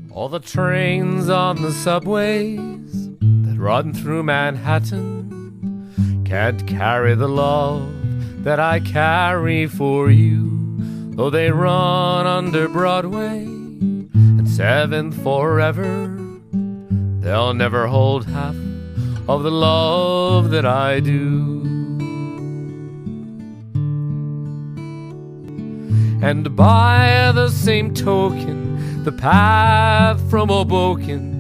All the trains on the subways that run through Manhattan can't carry the love that I carry for you. Though they run under Broadway and 7th forever, they'll never hold half of the love that I do. And by the same token, the path from Hoboken